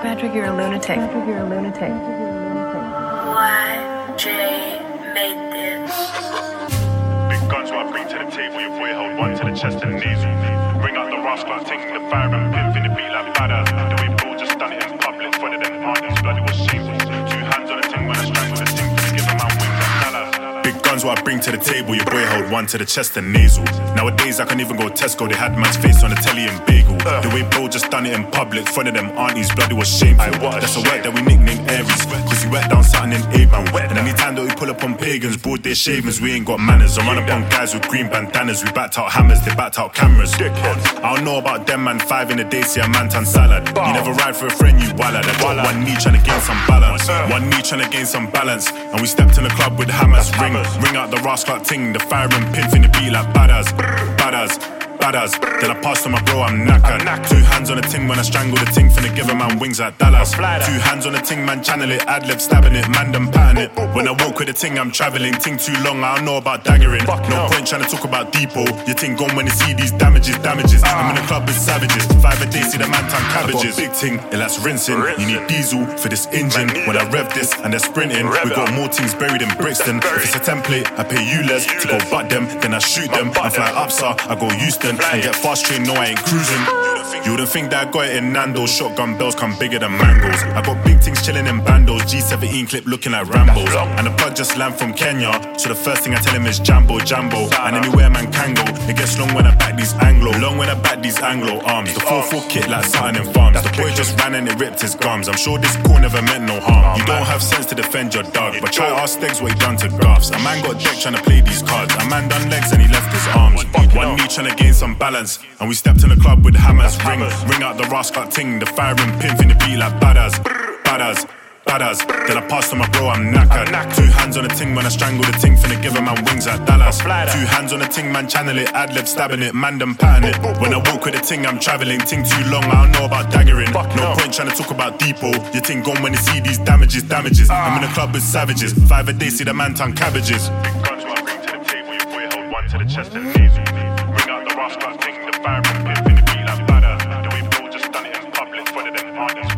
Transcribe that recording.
Patrick, you're a lunatic. Patrick, you're a lunatic. YJ made this. Big guns what I bring to the table, your boy held one to the chest and nasal. Bring out the rascal, taking the fire and pimp in the beat like badass. The way Bill just done it in public, front of them partners, bloody was shameful. 2 hands on the ting when I strangle the ting, to give him my wings like Dallas. Big guns what I bring to the table, your boy held one to the chest and nasal. Nowadays I can't even go Tesco, they had man's face on the telly and bagel. The way Bill just done it in public, front of them aunties, bloody was shameful. That's a word that we nicknamed Aries, cause he wet down something in Abraham. And anytime that we pull up on pagans, broad day shavings, we ain't got manners. I run up on guys with green bandanas, we backed out hammers, they backed out cameras. I don't know about them man, 5 in a day, see a man tan salad. You never ride for a friend, you wallad. I got one knee trying to gain some balance, one knee trying to gain some balance. And we stepped in the club with hammers, ring out the rascal ting, the fire and pimp in the beat like badass, badass. Then I passed to my bro, I'm knackered. 2 hands on the ting when I strangle the ting, finna give a man wings like Dallas. 2 hands on the ting, man channel it, ad-lib stabbing it, man them pattern it. When I walk with the ting, I'm travelling, ting too long, I don't know about daggering. No point trying to talk about depot, your ting gone when you see these damages. I'm in the club with savages, 5 a day, see the man tan cabbages. Big ting, it likes rinsing, you need diesel for this engine. When I rev this and they're sprinting, we got more things buried in Brixton. If it's a template, I pay you less to go butt them, then I shoot them. I fly up, sir, I go Houston and get fast train, no I ain't cruising. You wouldn't think that I got it in Nando's. Shotgun bells come bigger than mangoes. I got big things chilling in bandos, G17 clip looking like Rambos. And the plug just land from Kenya, so the first thing I tell him is Jambo. And anywhere man can go, it gets long when I back these Anglo arms. The 4-4 kit like something in farms. The boy just ran and it ripped his gums. I'm sure this call never meant no harm. You don't have sense to defend your dog, but try ask Stegs what he done to Garths. A man got deck trying to play these cards. A man done legs and he left his arms. One knee trying to gain some balance, and we stepped in the club with hammers. Ring out the rascal ting, the fire and pimp in the beat like badass. Then I passed to my bro, I'm knackered. 2 hands on the ting when I strangle the ting, finna give a man wings like Dallas. 2 hands on the ting, man channel it, ad-lib stabbing it, man them pattern it. When I walk with the ting, I'm travelling, ting too long, I don't know about daggering. No point trying to talk about depot, your ting gone when you see these damages. I'm in the club with savages, 5 a day, see the man tan cabbages. Big guns what I bring to the table, your boy held one to the chest and nasal. Ring out the rascal ting, the fire and pimp in the beat like badass. The way Bill just done it in public, front of them partners.